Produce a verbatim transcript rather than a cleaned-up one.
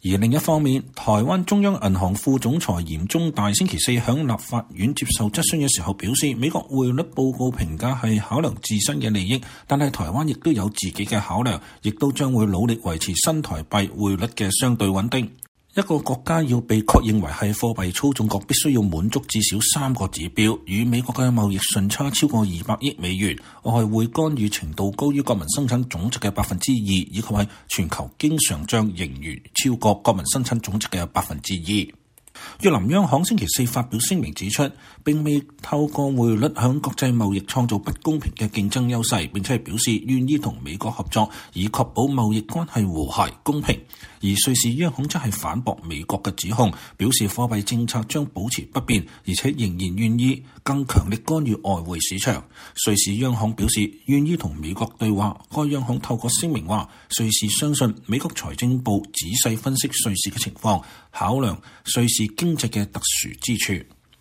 而另一方面，台灣中央銀行副總裁嚴宗大星期四響立法院接受質詢嘅時候表示，美國匯率報告評價係考量自身嘅利益，但係台灣亦都有自己嘅考量，亦都將會努力維持新台幣匯率嘅相對穩定。一個國家要被確認為係貨幣操縱國，必須要滿足至少三個指標：與美國嘅貿易順差超過二百億美元，外匯干預程度高於國民生產總值嘅百分之二，以及係全球經常帳盈餘超過國民生產總值嘅百分之二。越南央行星期四發表聲明指出，並未透過匯率向國際貿易創造不公平嘅競爭優勢，並且係表示願意同美國合作，以確保貿易關係和諧公平。而瑞士央行則係反駁美國嘅指控，表示貨幣政策將保持不變，而且仍然願意更強力干預外匯市場。瑞士央行表示願意同美國對話。該央行透過聲明話，瑞士相信美國財政部仔細分析瑞士嘅情況，考量瑞士經濟嘅特殊之處。